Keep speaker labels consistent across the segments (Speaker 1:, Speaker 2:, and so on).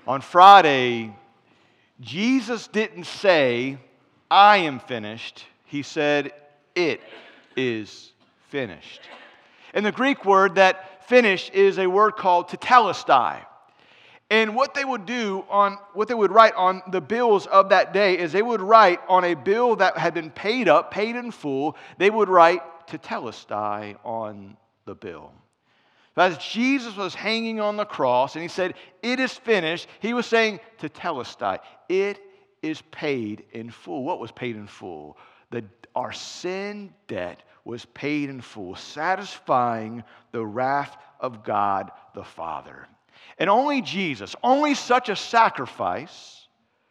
Speaker 1: On Friday, Jesus didn't say, I am finished. He said, it is finished. And the Greek word that finish is a word called tetelestai. And what they would write on the bills of that day is they would write on a bill that had been paid in full, they would write tetelestai on the bill. As Jesus was hanging on the cross and he said, it is finished, he was saying tetelestai, it is paid in full. What was paid in full? Our sin debt was paid in full, satisfying the wrath of God the Father. And only Jesus, only such a sacrifice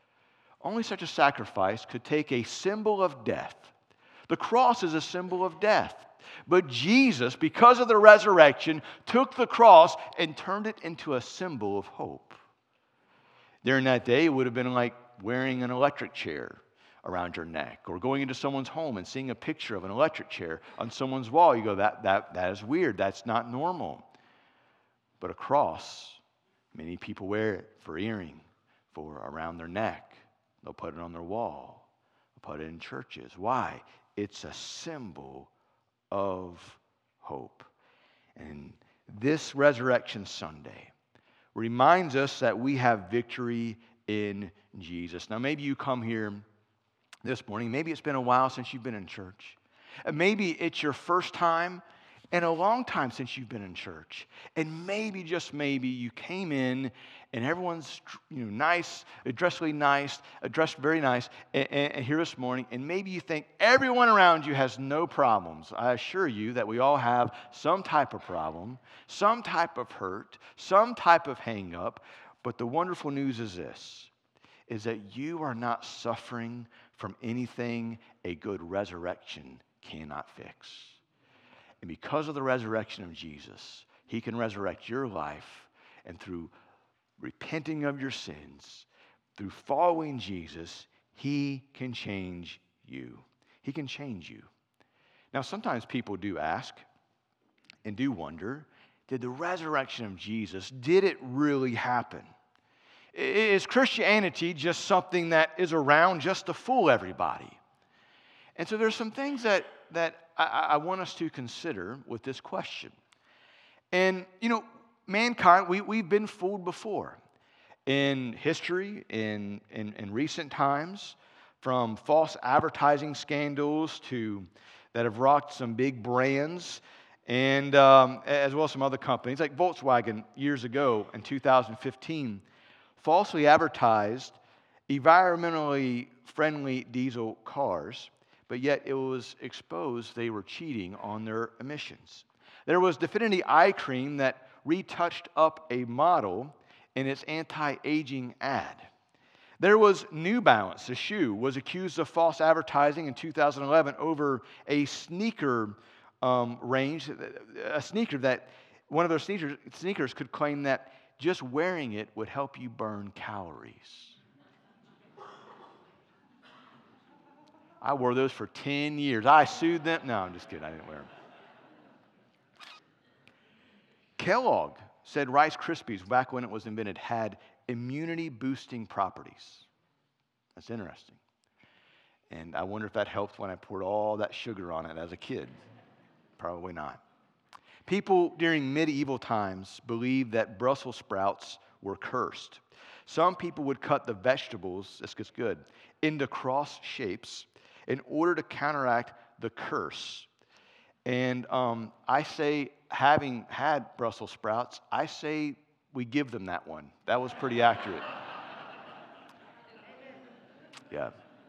Speaker 1: could take a symbol of death. The cross is a symbol of death. But Jesus, because of the resurrection, took the cross and turned it into a symbol of hope. During that day, it would have been like wearing an electric chair around your neck, or going into someone's home and seeing a picture of an electric chair on someone's wall. You go, that is weird. That's not normal. But a cross, many people wear it for earring, for around their neck. They'll put it on their wall. They'll put it in churches. Why? It's a symbol of hope. And this Resurrection Sunday reminds us that we have victory in Jesus. Now, maybe you come here this morning. Maybe it's been a while since you've been in church. Maybe it's your first time in a long time since you've been in church. And maybe, just maybe, you came in and everyone's nice, dressed really nice, dressed very nice and here this morning. And maybe you think everyone around you has no problems. I assure you that we all have some type of problem, some type of hurt, some type of hang up. But the wonderful news is this, is that you are not suffering from anything a good resurrection cannot fix. And because of the resurrection of Jesus, he can resurrect your life, and through repenting of your sins, through following Jesus, he can change you. He can change you. Now, sometimes people do ask and do wonder, did the resurrection of Jesus, did it really happen? Is Christianity just something that is around just to fool everybody? And so there's some things that I want us to consider with this question. And, mankind, we've been fooled before. In history, in recent times, from false advertising scandals that have rocked some big brands, and as well as some other companies, like Volkswagen years ago in 2015, falsely advertised environmentally friendly diesel cars, but yet it was exposed they were cheating on their emissions. There was Definity Eye Cream that retouched up a model in its anti-aging ad. There was New Balance, the shoe, was accused of false advertising in 2011 over a sneaker range, a sneaker that one of their sneakers could claim that just wearing it would help you burn calories. I wore those for 10 years. I sued them. No, I'm just kidding. I didn't wear them. Kellogg said Rice Krispies, back when it was invented, had immunity-boosting properties. That's interesting. And I wonder if that helped when I poured all that sugar on it as a kid. Probably not. People during medieval times believed that Brussels sprouts were cursed. Some people would cut the vegetables, this gets good, into cross shapes in order to counteract the curse. And I say, having had Brussels sprouts, I say we give them that one. That was pretty accurate. Yeah.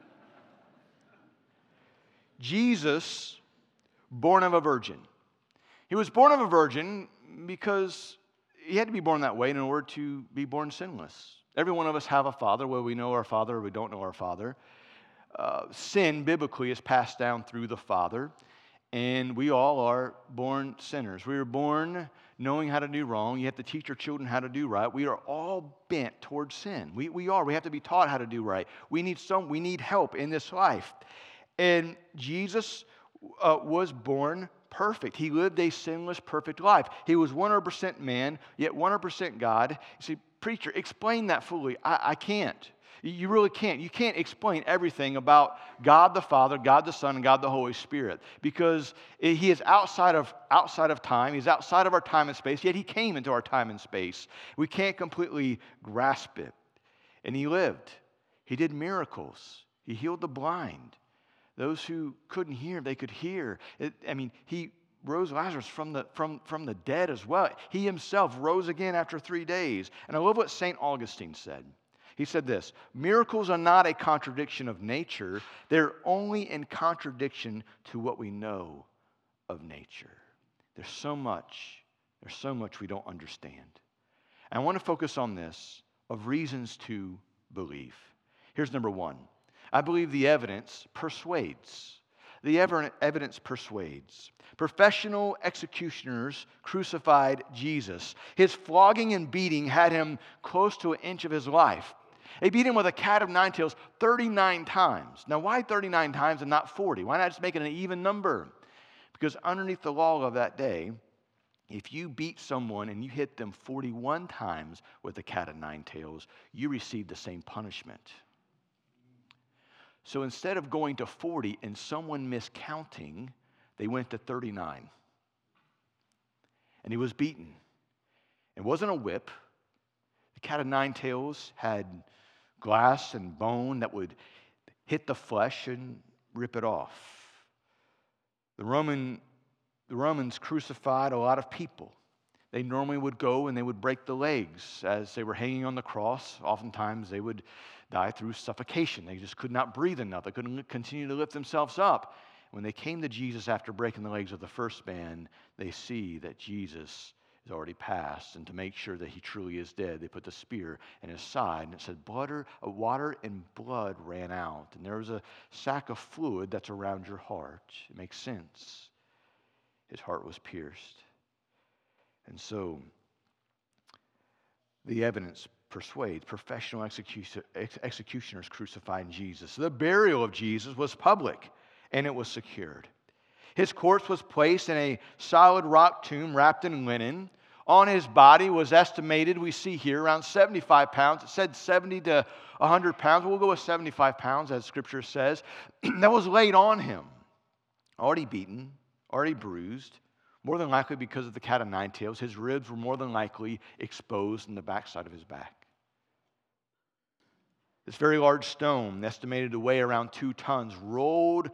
Speaker 1: Jesus, born of a virgin. He was born of a virgin because he had to be born that way in order to be born sinless. Every one of us have a father, whether we know our father or we don't know our father. Sin, biblically, is passed down through the father, and we all are born sinners. We are born knowing how to do wrong. You have to teach your children how to do right. We are all bent towards sin. We have to be taught how to do right. We need help in this life. And Jesus was born perfect. He lived a sinless, perfect life. He was 100% man, yet 100% God. You see, preacher, explain that fully. I can't. You really can't. You can't explain everything about God the Father, God the Son, and God the Holy Spirit, because He is outside of time. He's outside of our time and space, yet He came into our time and space. We can't completely grasp it. And He lived. He did miracles. He healed the blind. Those who couldn't hear, they could hear. He rose Lazarus from the dead as well. He Himself rose again after 3 days. And I love what St. Augustine said. He said this: miracles are not a contradiction of nature. They're only in contradiction to what we know of nature. There's so much we don't understand. And I want to focus on this, of reasons to believe. Here's number one. I believe the evidence persuades. The evidence persuades. Professional executioners crucified Jesus. His flogging and beating had Him close to an inch of His life. They beat Him with a cat of nine tails 39 times. Now, why 39 times and not 40? Why not just make it an even number? Because underneath the law of that day, if you beat someone and you hit them 41 times with a cat of nine tails, you receive the same punishment. So instead of going to 40 and someone miscounting, they went to 39. And He was beaten. It wasn't a whip. The cat of nine tails had glass and bone that would hit the flesh and rip it off. The Romans crucified a lot of people. They normally would go and they would break the legs as they were hanging on the cross. Oftentimes they would die through suffocation. They just could not breathe enough. They couldn't continue to lift themselves up. When they came to Jesus after breaking the legs of the first man, they see that Jesus is already passed. And to make sure that He truly is dead, they put the spear in His side. And it said water and blood ran out. And there was a sac of fluid that's around your heart. It makes sense. His heart was pierced. And so the evidence persuades. Professional executioners crucified Jesus. The burial of Jesus was public, and it was secured. His corpse was placed in a solid rock tomb wrapped in linen. On His body was estimated, we see here, around 75 pounds. It said 70 to 100 pounds. We'll go with 75 pounds, as Scripture says. That was laid on Him. Already beaten, already bruised, more than likely because of the cat of nine tails. His ribs were more than likely exposed in the backside of His back. This very large stone, estimated to weigh around 2 tons, rolled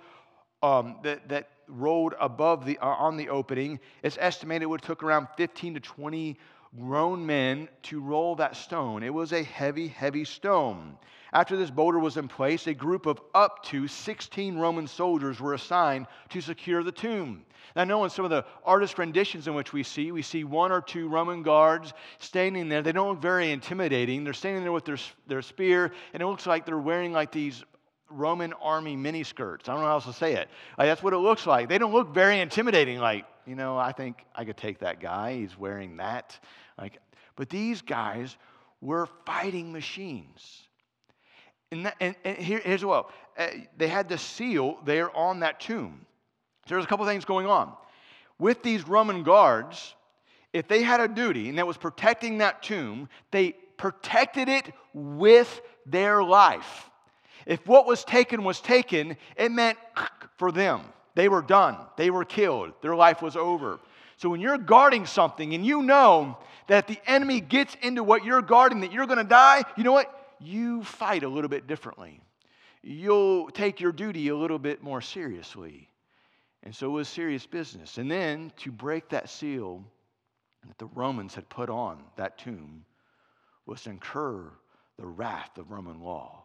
Speaker 1: rolled above on the opening. It's estimated it would have took around 15 to 20 grown men to roll that stone. It was a heavy, heavy stone. After this boulder was in place, a group of up to 16 Roman soldiers were assigned to secure the tomb. Now, I know in some of the artist renditions in which we see 1 or 2 Roman guards standing there. They don't look very intimidating. They're standing there with their spear, and it looks like they're wearing like these Roman army miniskirts. I don't know how else to say it. That's what it looks like. They don't look very intimidating. Like, I think I could take that guy. He's wearing that. But these guys were fighting machines. And here's what. They had the seal there on that tomb. So there's a couple things going on. With these Roman guards, if they had a duty, and that was protecting that tomb, they protected it with their life. If what was taken, it meant for them. They were done. They were killed. Their life was over. So when you're guarding something and you know that the enemy gets into what you're guarding, that you're going to die, you know what? You fight a little bit differently. You'll take your duty a little bit more seriously. And so it was serious business. And then to break that seal that the Romans had put on that tomb was to incur the wrath of Roman law.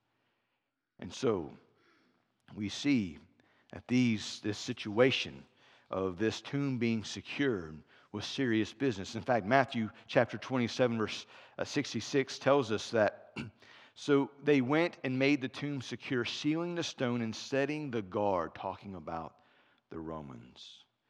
Speaker 1: And so we see that this situation of this tomb being secured was serious business. In fact, Matthew chapter 27, verse 66 tells us that, so they went and made the tomb secure, sealing the stone and setting the guard, talking about the Romans.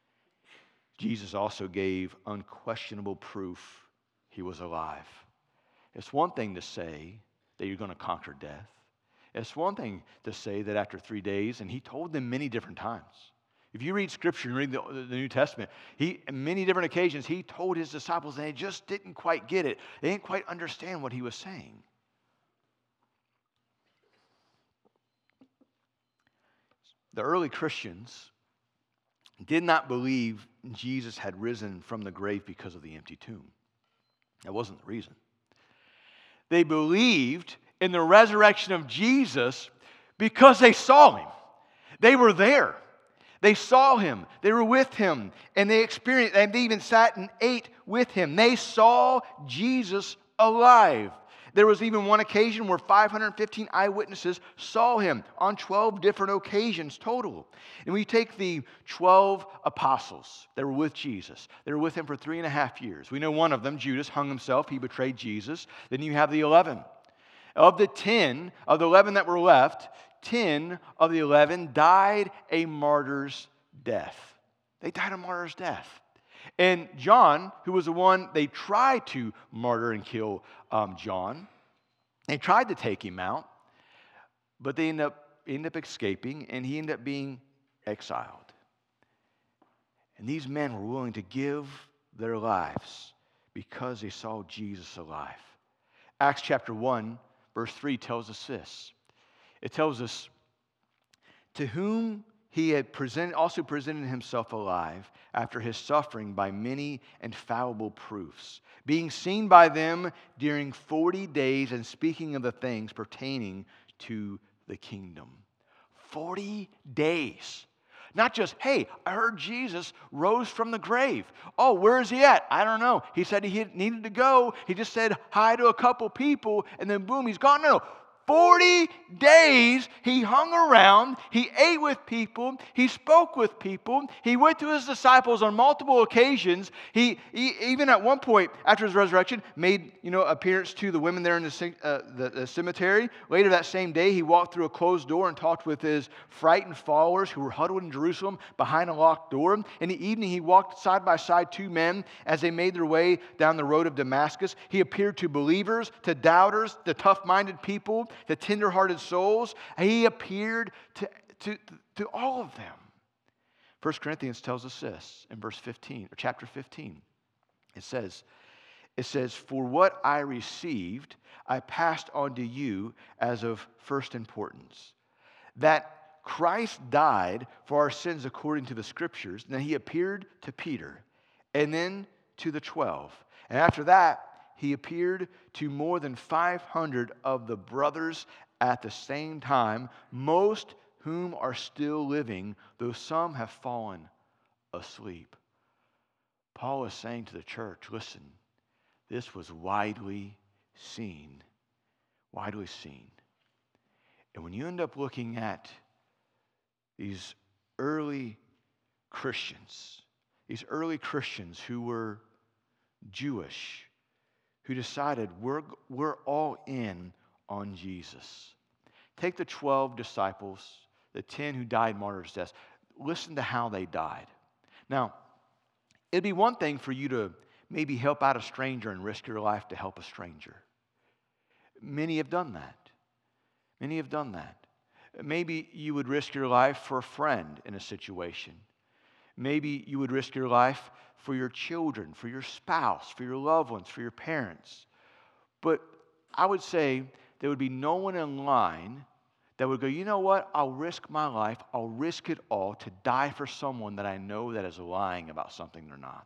Speaker 1: Jesus also gave unquestionable proof He was alive. It's one thing to say that you're going to conquer death. It's one thing to say that after 3 days, and He told them many different times. If you read Scripture and read the New Testament, on many different occasions, he told his disciples, and they just didn't quite get it. They didn't quite understand what he was saying. The early Christians did not believe Jesus had risen from the grave because of the empty tomb. That wasn't the reason. They believed in the resurrection of Jesus because they saw him. They were there. They saw him. They were with him. And they experienced, and they even sat and ate with him. They saw Jesus alive. There was even one occasion where 515 eyewitnesses saw him on 12 different occasions total. And we take the 12 apostles that were with Jesus. They were with him for 3.5 years. We know one of them, Judas, hung himself. He betrayed Jesus. Then you have the 11. Of the 11 that were left, 10 of the 11 died a martyr's death. They died a martyr's death. And John, who was the one they tried to martyr and kill John, they tried to take him out, but they ended up escaping, and he ended up being exiled. And these men were willing to give their lives because they saw Jesus alive. Acts chapter 1, verse 3 tells us this. It tells us, to whom he had also presented himself alive after his suffering by many infallible proofs, being seen by them during 40 days and speaking of the things pertaining to the kingdom. 40 days. Not just, hey, I heard Jesus rose from the grave. Oh, where is he at? I don't know. He said he needed to go. He just said hi to a couple people, and then boom, he's gone. No. 40 days he hung around, he ate with people, he spoke with people, he went to his disciples on multiple occasions. He even at one point after his resurrection made appearance to the women there in the cemetery. Later that same day he walked through a closed door and talked with his frightened followers who were huddled in Jerusalem behind a locked door. In the evening he walked side by side two men as they made their way down the road of Damascus. He appeared to believers, to doubters, to tough-minded people, to tender-hearted souls. He appeared to all of them. 1 Corinthians tells us this in verse 15, or chapter 15. It says, for what I received, I passed on to you as of first importance, that Christ died for our sins according to the Scriptures, and then he appeared to Peter, and then to the 12. And after that, he appeared to more than 500 of the brothers at the same time, most whom are still living, though some have fallen asleep. Paul is saying to the church, listen, this was widely seen. Widely seen. And when you end up looking at these early Christians who were Jewish, who decided we're all in on Jesus. Take the 12 disciples, the 10 who died martyrs' deaths. Listen to how they died. Now, it'd be one thing for you to maybe help out a stranger and risk your life to help a stranger. Many have done that. Many have done that. Maybe you would risk your life for a friend in a situation. Maybe you would risk your life for your children, for your spouse, for your loved ones, for your parents. But I would say there would be no one in line that would go, you know what, I'll risk my life, I'll risk it all to die for someone that I know that is lying about something they're not.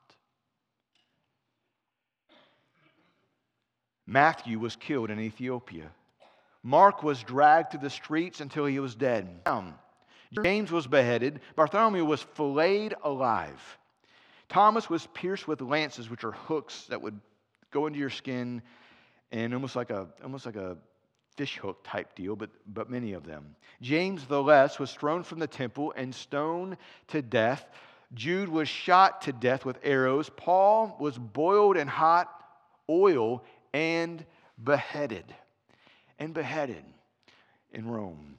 Speaker 1: Matthew was killed in Ethiopia. Mark was dragged through the streets until he was dead. James was beheaded. Bartholomew was filleted alive. Thomas was pierced with lances, which are hooks that would go into your skin, and almost like a fish hook type deal, but many of them. James the Less was thrown from the temple and stoned to death. Jude was shot to death with arrows. Paul was boiled in hot oil and beheaded. In Rome.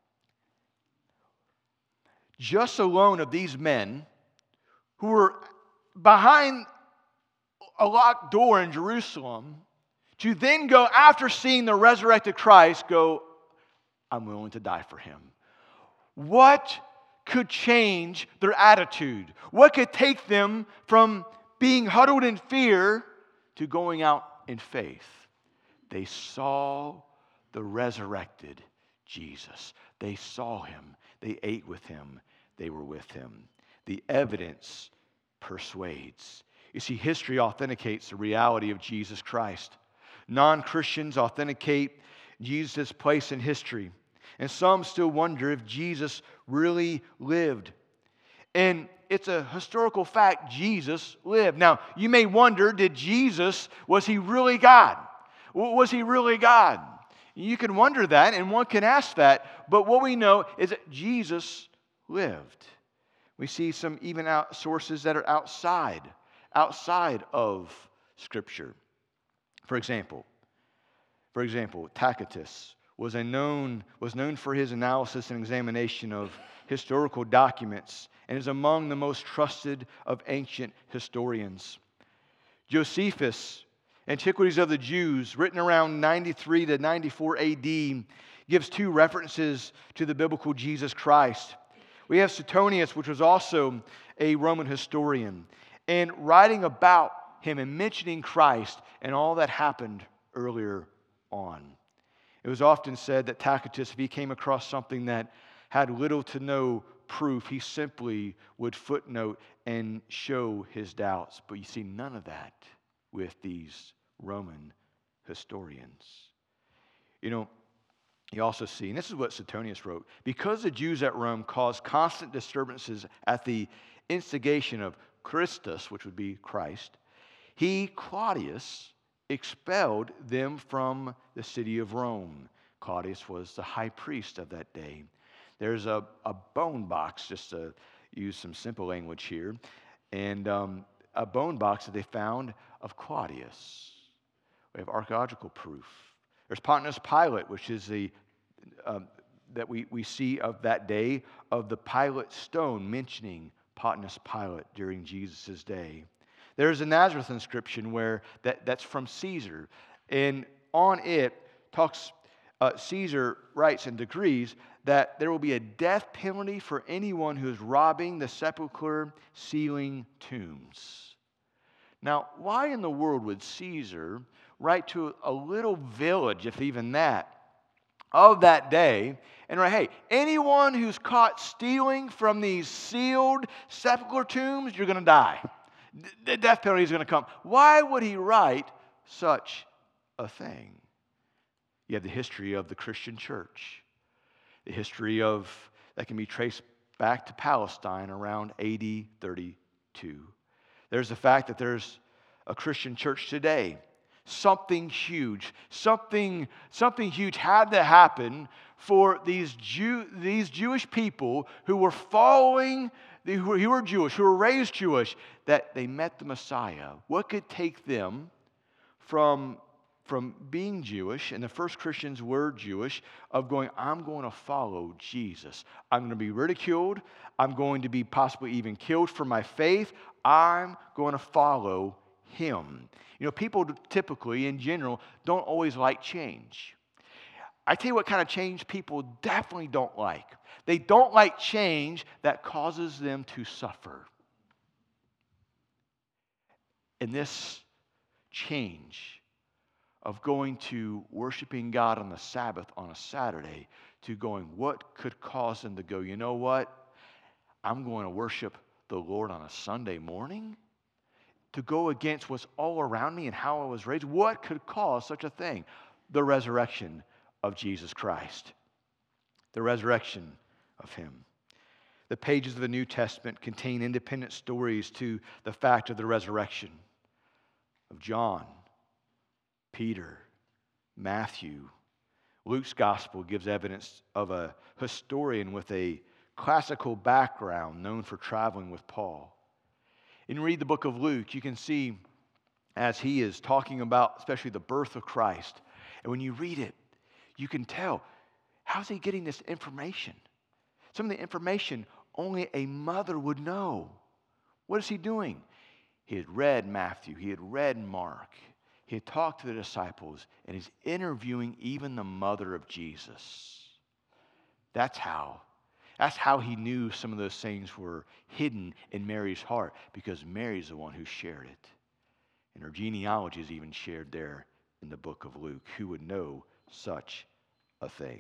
Speaker 1: Just alone of these men who were behind a locked door in Jerusalem, to then go, after seeing the resurrected Christ, go, I'm willing to die for him. What could change their attitude? What could take them from being huddled in fear to going out in faith? They saw the resurrected Jesus. They saw him. They ate with him. They were with him. The evidence persuades. You see, history authenticates the reality of Jesus Christ. Non-Christians authenticate Jesus' place in history. And some still wonder if Jesus really lived. And it's a historical fact, Jesus lived. Now, you may wonder, was he really God? Was he really God? You can wonder that, and one can ask that, but what we know is that Jesus lived. We see some even sources that are outside of Scripture. For example, Tacitus was known for his analysis and examination of historical documents and is among the most trusted of ancient historians. Josephus, Antiquities of the Jews, written around 93 to 94 AD, gives two references to the biblical Jesus Christ. We have Suetonius, which was also a Roman historian, and writing about him and mentioning Christ and all that happened earlier on. It was often said that Tacitus, if he came across something that had little to no proof, he simply would footnote and show his doubts. But you see none of that with these Roman historians. You also see, and this is what Suetonius wrote, because the Jews at Rome caused constant disturbances at the instigation of Christus, which would be Christ, Claudius, expelled them from the city of Rome. Claudius was the high priest of that day. There's a bone box, just to use some simple language here, and a bone box that they found of Claudius. We have archaeological proof. There's Pontius Pilate, which is that we see of that day of the Pilate stone mentioning Pontius Pilate during Jesus' day. There's a Nazareth inscription where that's from Caesar, and on it Caesar writes and decrees that there will be a death penalty for anyone who is robbing the sepulchre, sealing tombs. Now, why in the world would Caesar write to a little village, if even that, of that day, and write, hey, anyone who's caught stealing from these sealed sepulchre tombs, you're going to die. The death penalty is going to come. Why would he write such a thing? You have the history of the Christian church. The history that can be traced back to Palestine around AD 32. There's the fact that there's a Christian church today. Something huge had to happen for these Jewish people who were following, who were Jewish, who were raised Jewish, that they met the Messiah. What could take them from being Jewish, and the first Christians were Jewish, of going, I'm going to follow Jesus. I'm going to be ridiculed. I'm going to be possibly even killed for my faith. I'm going to follow him. People typically, in general, don't always like change. I tell you what kind of change people definitely don't like. They don't like change that causes them to suffer. And this change of going to worshiping God on the Sabbath on a Saturday to going, what could cause them to go, you know what? I'm going to worship the Lord on a Sunday morning? To go against what's all around me and how I was raised? What could cause such a thing? The resurrection of Jesus Christ. The resurrection of him. The pages of the New Testament contain independent stories to the fact of the resurrection of John, Peter, Matthew. Luke's gospel gives evidence of a historian with a classical background known for traveling with Paul. And read the book of Luke, you can see as he is talking about especially the birth of Christ. And when you read it, you can tell, how's he getting this information? Some of the information only a mother would know. What is he doing? He had read Matthew, he had read Mark, he had talked to the disciples, and he's interviewing even the mother of Jesus. That's how. That's how he knew some of those things were hidden in Mary's heart, because Mary's the one who shared it. And her genealogy is even shared there in the book of Luke. Who would know such a thing?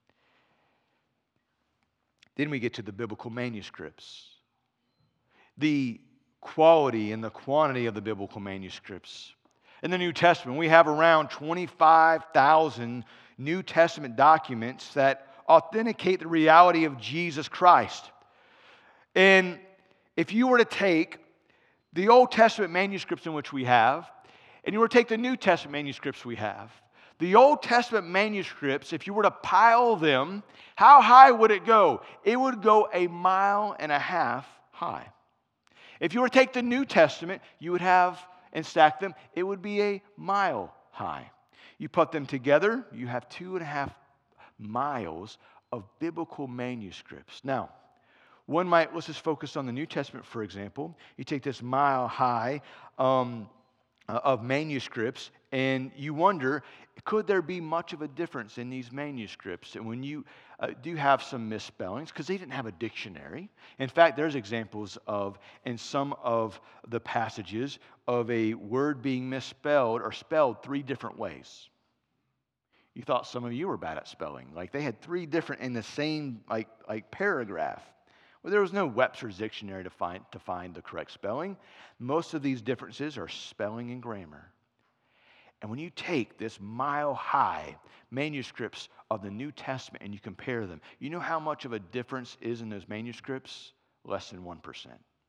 Speaker 1: Then we get to the biblical manuscripts. The quality and the quantity of the biblical manuscripts. In the New Testament, we have around 25,000 New Testament documents that authenticate the reality of Jesus Christ. And if you were to take the Old Testament manuscripts in which we have, and you were to take the New Testament manuscripts we have, the Old Testament manuscripts, if you were to pile them, how high would it go? It would go 1.5 miles high. If you were to take the New Testament, you would have and stack them, it would be 1 mile high. You put them together, you have 2.5 miles of biblical manuscripts. Now, let's just focus on the New Testament, for example. You take this mile high of manuscripts, and you wonder, could there be much of a difference in these manuscripts? And when you do have some misspellings, because they didn't have a dictionary. In fact, there's examples of, in some of the passages, of a word being misspelled or spelled 3 different ways. You thought some of you were bad at spelling. Like they had 3 different in the same like paragraph. Well, there was no Webster's dictionary to find the correct spelling. Most of these differences are spelling and grammar. And when you take this mile-high manuscripts of the New Testament and you compare them, you know how much of a difference is in those manuscripts? Less than 1%.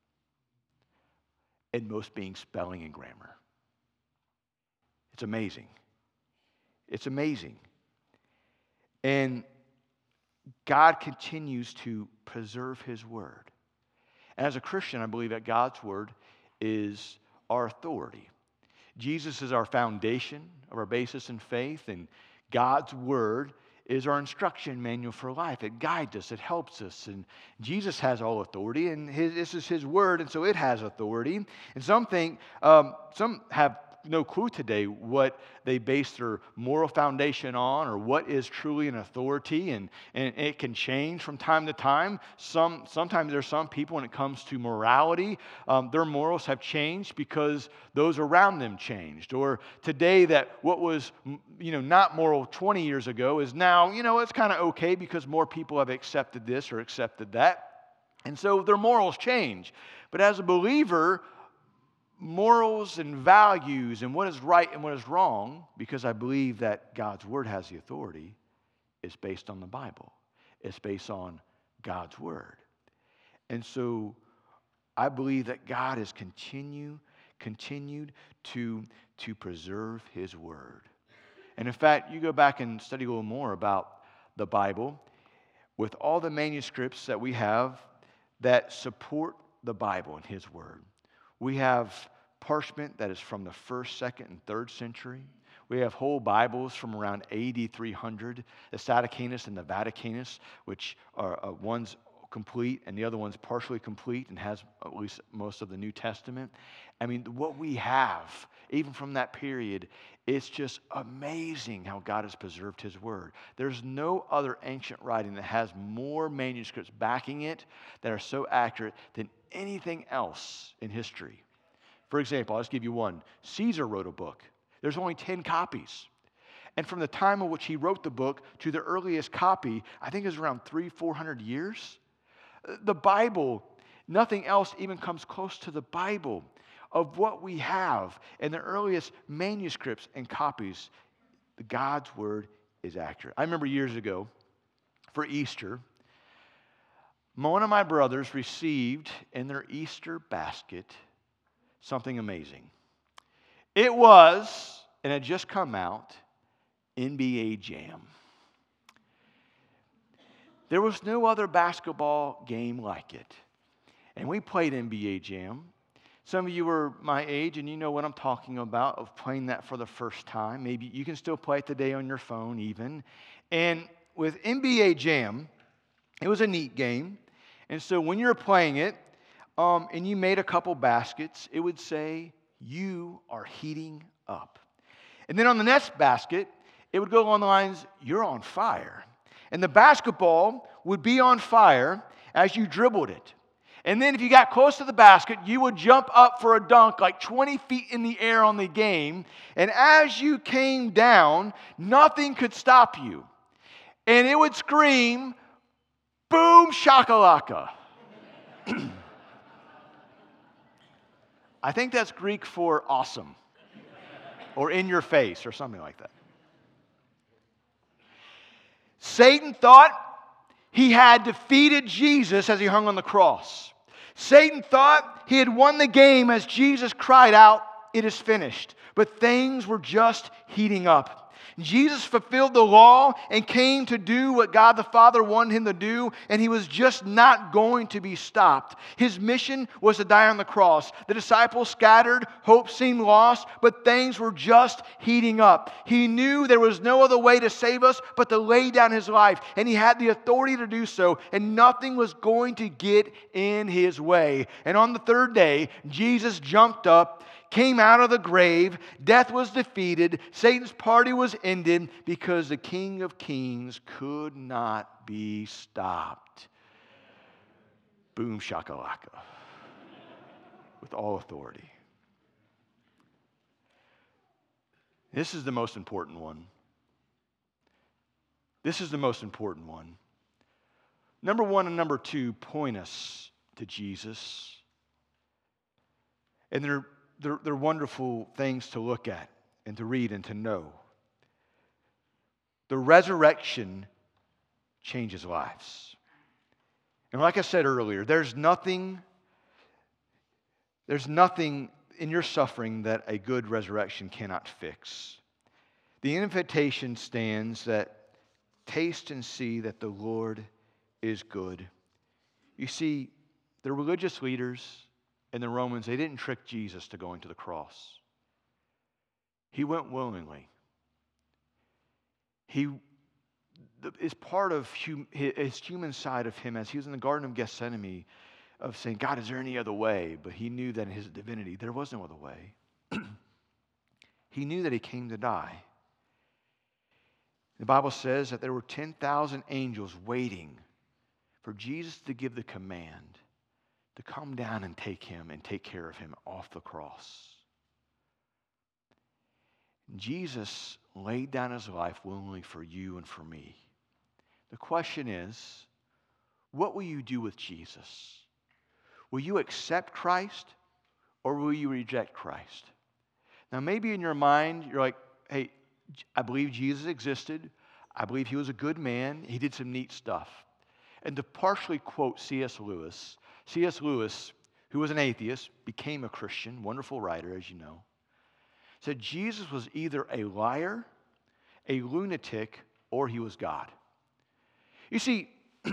Speaker 1: And most being spelling and grammar. It's amazing. It's amazing. And God continues to preserve His Word. And as a Christian, I believe that God's Word is our authority. Jesus is our foundation of our basis in faith, and God's Word is our instruction manual for life. It guides us, it helps us, and Jesus has all authority, and this is His Word, and so it has authority. And some have no clue today what they base their moral foundation on or what is truly an authority, and it can change from time to time. Sometimes there's some people, when it comes to morality, their morals have changed because those around them changed. Or today that what was not moral 20 years ago is now, it's kind of okay because more people have accepted this or accepted that. And so their morals change. But as a believer, morals and values and what is right and what is wrong, because I believe that God's Word has the authority, is based on the Bible. It's based on God's Word. And so I believe that God has continued to preserve His Word. And in fact, you go back and study a little more about the Bible, with all the manuscripts that we have that support the Bible and His Word. We have parchment that is from the 1st, 2nd, and 3rd century. We have whole Bibles from around AD 300, the Vaticanus and the Vaticanus, which are one's complete and the other one's partially complete and has at least most of the New Testament. I mean, what we have, even from that period, it's just amazing how God has preserved His Word. There's no other ancient writing that has more manuscripts backing it that are so accurate than anything else in history. For example, I'll just give you one. Caesar wrote a book. There's only 10 copies. And from the time in which he wrote the book to the earliest copy, I think it was around 300-400 years. The Bible, nothing else even comes close to the Bible of what we have in the earliest manuscripts and copies. God's Word is accurate. I remember years ago, for Easter, one of my brothers received in their Easter basket something amazing. It was, and it had just come out, NBA Jam. There was no other basketball game like it. And we played NBA Jam. Some of you were my age and you know what I'm talking about, of playing that for the first time. Maybe you can still play it today on your phone even. And with NBA Jam, it was a neat game. And so when you're playing it, and you made a couple baskets, it would say, "You are heating up." And then on the next basket, it would go along the lines, "You're on fire." And the basketball would be on fire as you dribbled it. And then if you got close to the basket, you would jump up for a dunk like 20 feet in the air on the game. And as you came down, nothing could stop you. And it would scream, boom shakalaka. I think that's Greek for awesome or in your face or something like that. Satan thought he had defeated Jesus as he hung on the cross. Satan thought he had won the game as Jesus cried out, "It is finished." But things were just heating up. Jesus fulfilled the law and came to do what God the Father wanted him to do, and he was just not going to be stopped. His mission was to die on the cross. The disciples scattered, hope seemed lost, but things were just heating up. He knew there was no other way to save us but to lay down his life, and he had the authority to do so, and nothing was going to get in his way. And on the third day, Jesus jumped up, came out of the grave, death was defeated, Satan's party was ended because the King of Kings could not be stopped. Boom shakalaka. With all authority. This is the most important one. This is the most important one. Number 1 and number 2 point us to Jesus. And they're wonderful things to look at and to read and to know. The resurrection changes lives. And like I said earlier, there's nothing in your suffering that a good resurrection cannot fix. The invitation stands that taste and see that the Lord is good. You see, the religious leaders and the Romans, they didn't trick Jesus to going to the cross. He went willingly. He is part of his human side of him as he was in the Garden of Gethsemane of saying, God, is there any other way? But he knew that in his divinity, there was no other way. He knew that he came to die. The Bible says that there were 10,000 angels waiting for Jesus to give the command to come down and take him and take care of him off the cross. Jesus laid down his life willingly for you and for me. The question is, what will you do with Jesus? Will you accept Christ or will you reject Christ? Now maybe in your mind you're like, hey, I believe Jesus existed. I believe he was a good man. He did some neat stuff. And to partially quote C.S. Lewis, who was an atheist, became a Christian, wonderful writer, as you know, said Jesus was either a liar, a lunatic, or he was God. You see,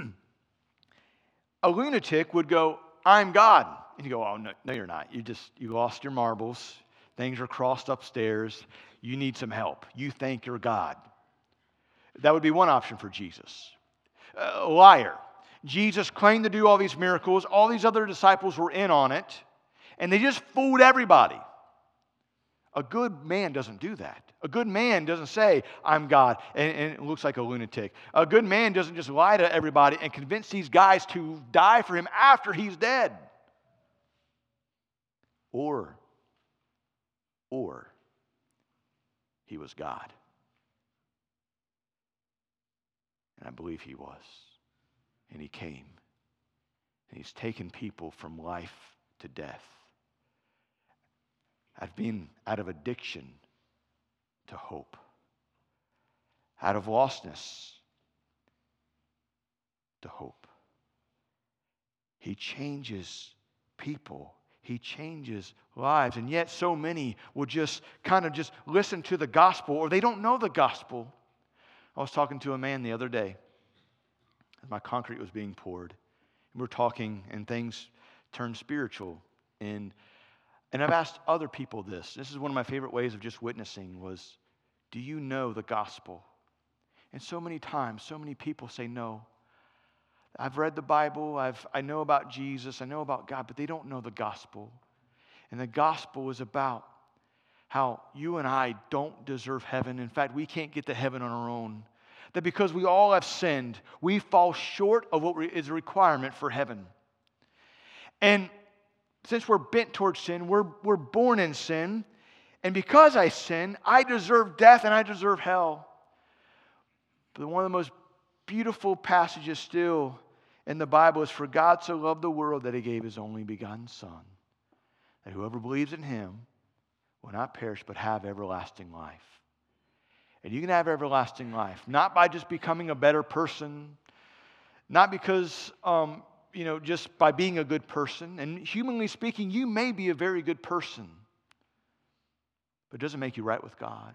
Speaker 1: a lunatic would go, I'm God. And you go, oh, no, you're not. You lost your marbles. Things are crossed upstairs. You need some help. You think you're God. That would be one option for Jesus. A liar. Jesus claimed to do all these miracles. All these other disciples were in on it. And they just fooled everybody. A good man doesn't do that. A good man doesn't say, I'm God, and it looks like a lunatic. A good man doesn't just lie to everybody and convince these guys to die for him after he's dead. Or he was God. And I believe he was. And he came. And he's taken people from life to death. I've been out of addiction to hope. Out of lostness to hope. He changes people. He changes lives. And yet so many will just kind of just listen to the gospel, or they don't know the gospel. I was talking to a man the other day as my concrete was being poured. And we were talking and things turned spiritual. And I've asked other people this. This is one of my favorite ways of just witnessing was, do you know the gospel? And so many times, so many people say no. I've read the Bible, I know about Jesus, I know about God, but they don't know the gospel. And the gospel is about how you and I don't deserve heaven. In fact, we can't get to heaven on our own. that because we all have sinned, we fall short of what is a requirement for heaven. And since we're bent towards sin, we're born in sin. And because I sin, I deserve death and I deserve hell. But one of the most beautiful passages still in the Bible is, for God so loved the world that He gave His only begotten Son, that whoever believes in Him will not perish but have everlasting life. And you can have everlasting life, not by just becoming a better person, not because, just by being a good person. And humanly speaking, you may be a very good person, but it doesn't make you right with God.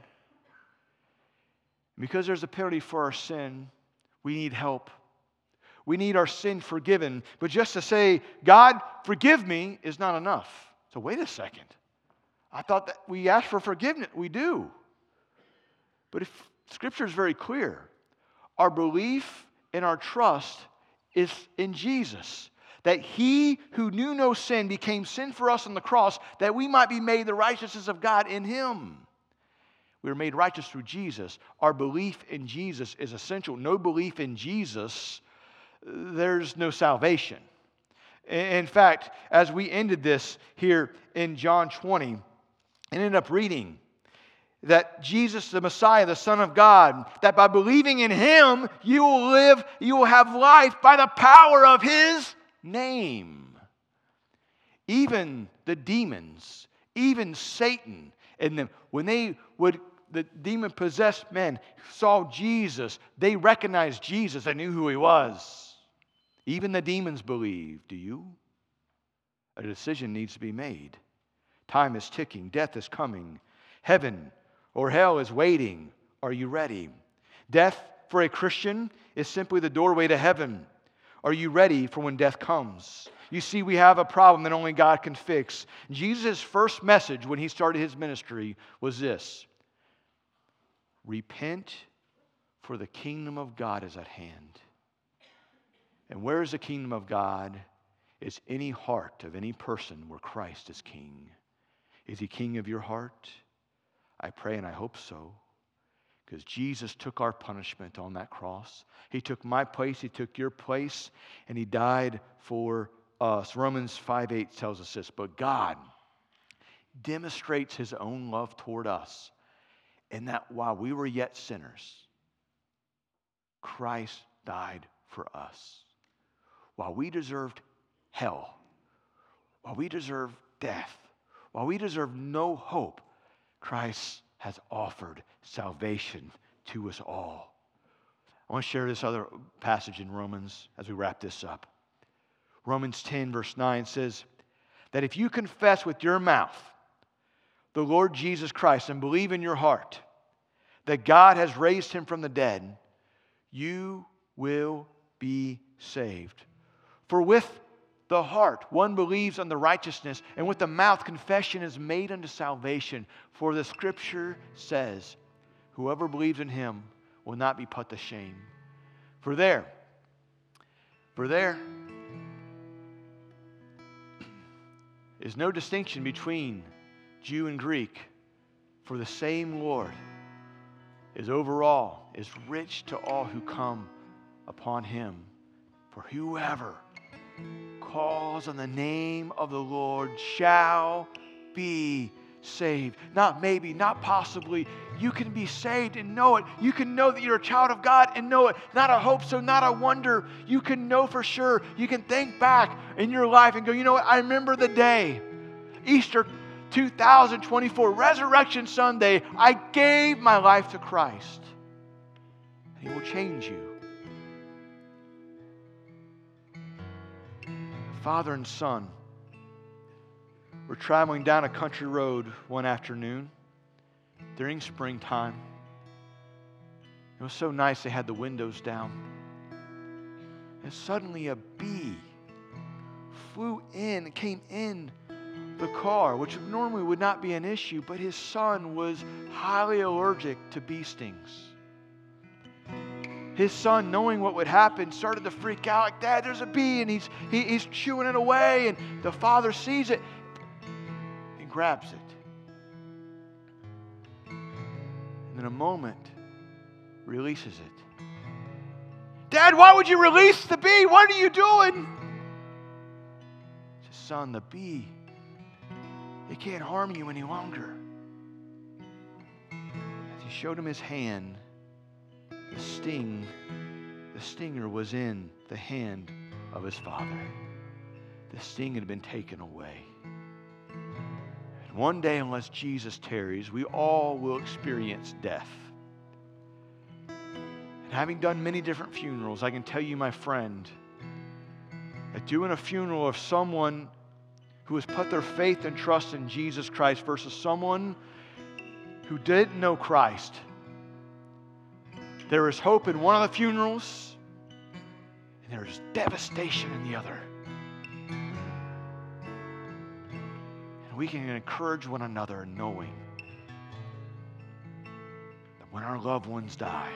Speaker 1: Because there's a penalty for our sin, we need help. We need our sin forgiven. But just to say, God, forgive me, is not enough. So wait a second. I thought that we asked for forgiveness. We do. But if Scripture is very clear, our belief and our trust is in Jesus. That He who knew no sin became sin for us on the cross, that we might be made the righteousness of God in Him. We are made righteous through Jesus. Our belief in Jesus is essential. No belief in Jesus, there's no salvation. In fact, as we ended this here in John 20, I ended up reading that Jesus, the Messiah, the Son of God, that by believing in Him, you will live, you will have life by the power of His name. Even the demons, even Satan, and them, when the demon-possessed men saw Jesus, they recognized Jesus. They knew who He was. Even the demons believe. Do you? A decision needs to be made. Time is ticking. Death is coming. Heaven or hell is waiting. Are you ready? Death for a Christian is simply the doorway to heaven. Are you ready for when death comes? You see, we have a problem that only God can fix. Jesus' first message when He started His ministry was this: repent, for the kingdom of God is at hand. And where is the kingdom of God? It's any heart of any person where Christ is king. Is He king of your heart? I pray and I hope so. Because Jesus took our punishment on that cross. He took my place, He took your place, and He died for us. Romans 5:8 tells us this: but God demonstrates His own love toward us, in that while we were yet sinners, Christ died for us. While we deserved hell, while we deserved death, while we deserved no hope, Christ has offered salvation to us all. I want to share this other passage in Romans as we wrap this up. Romans 10 verse 9 says that if you confess with your mouth the Lord Jesus Christ and believe in your heart that God has raised Him from the dead, you will be saved. For with the heart one believes unto righteousness, and with the mouth confession is made unto salvation. For the Scripture says, whoever believes in Him will not be put to shame. For there is no distinction between Jew and Greek, for the same Lord is over all, is rich to all who come upon Him. For whoever calls on the name of the Lord shall be saved. Not maybe, not possibly. You can be saved and know it. You can know that you're a child of God and know it. Not a hope, so not a wonder. You can know for sure. You can think back in your life and go, you know what? I remember the day, Easter 2024, Resurrection Sunday, I gave my life to Christ. He will change you. Father and son were traveling down a country road one afternoon during springtime. It was so nice they had the windows down. And suddenly a bee flew in and came in the car, which normally would not be an issue, but his son was highly allergic to bee stings. His son, knowing what would happen, started to freak out like, Dad, there's a bee, and he's chewing it away, and the father sees it and grabs it. And in a moment, releases it. Dad, why would you release the bee? What are you doing? He says, son, the bee, it can't harm you any longer. As he showed him his hand, the stinger was in the hand of his father. The sting had been taken away. And one day, unless Jesus tarries, we all will experience death. And having done many different funerals, I can tell you, my friend, that doing a funeral of someone who has put their faith and trust in Jesus Christ versus someone who didn't know Christ, there is hope in one of the funerals, and there is devastation in the other. And we can encourage one another knowing that when our loved ones die,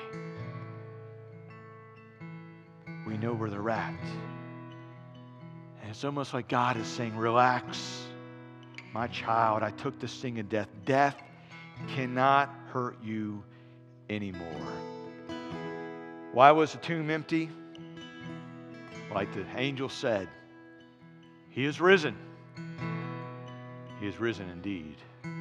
Speaker 1: we know where they're at. And it's almost like God is saying, relax, my child, I took the sting of death. Death cannot hurt you anymore. Why was the tomb empty? Like the angel said, He is risen. He is risen indeed.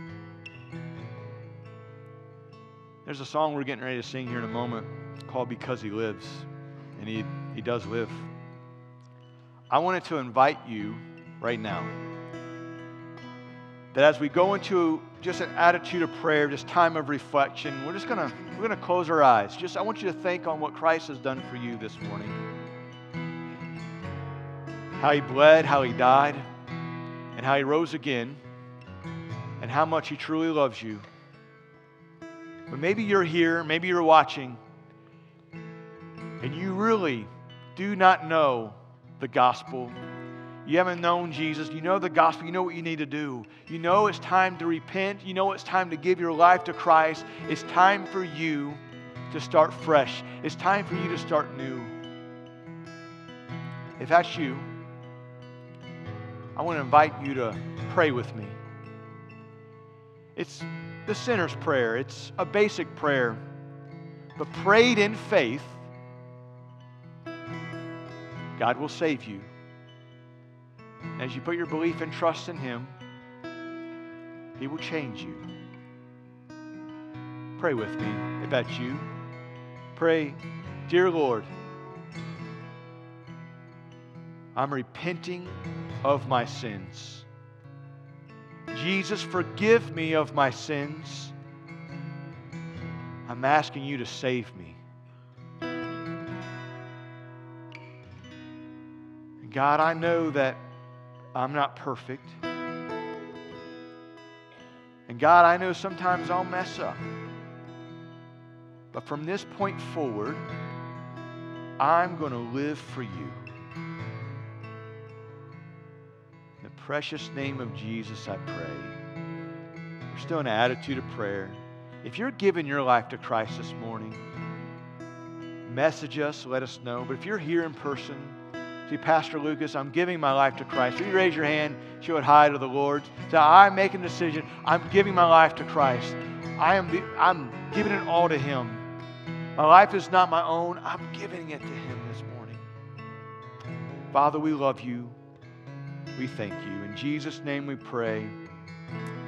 Speaker 1: There's a song we're getting ready to sing here in a moment called Because He Lives. And He does live. I wanted to invite you right now that as we go into just an attitude of prayer, just time of reflection, we're gonna close our eyes. I want you to think on what Christ has done for you this morning. How He bled, how He died, and how He rose again, and how much He truly loves you. But maybe you're here, maybe you're watching, and you really do not know the gospel. You haven't known Jesus. You know the gospel. You know what you need to do. You know it's time to repent. You know it's time to give your life to Christ. It's time for you to start fresh. It's time for you to start new. If that's you, I want to invite you to pray with me. It's the sinner's prayer. It's a basic prayer, but prayed in faith, God will save you. As you put your belief and trust in Him, He will change you. Pray with me if that's you. Pray, dear Lord, I'm repenting of my sins. Jesus, forgive me of my sins. I'm asking you to save me. God, I know that I'm not perfect. And God, I know sometimes I'll mess up. But from this point forward, I'm going to live for you. In the precious name of Jesus, I pray. We're still in an attitude of prayer. If you're giving your life to Christ this morning, message us, let us know. But if you're here in person, see, Pastor Lucas, I'm giving my life to Christ. Will you raise your hand, show it high to the Lord? Say, I'm making a decision. I'm giving my life to Christ. I'm giving it all to Him. My life is not my own. I'm giving it to Him this morning. Father, we love you. We thank you. In Jesus' name we pray.